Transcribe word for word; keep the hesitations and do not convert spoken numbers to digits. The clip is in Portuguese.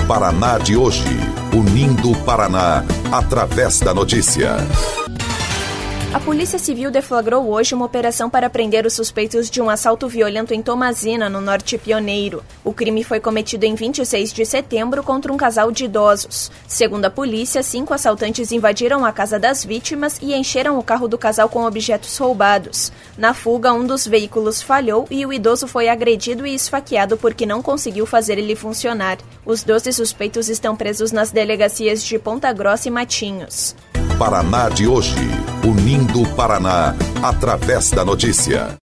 Paraná de hoje, unindo o Paraná através da notícia. A Polícia Civil deflagrou hoje uma operação para prender os suspeitos de um assalto violento em Tomazina, no Norte Pioneiro. O crime foi cometido em vinte e seis de setembro contra um casal de idosos. Segundo a polícia, cinco assaltantes invadiram a casa das vítimas e encheram o carro do casal com objetos roubados. Na fuga, um dos veículos falhou e o idoso foi agredido e esfaqueado porque não conseguiu fazer ele funcionar. Os doze suspeitos estão presos nas delegacias de Ponta Grossa e Matinhos. Paraná de hoje, unindo o Paraná através da notícia.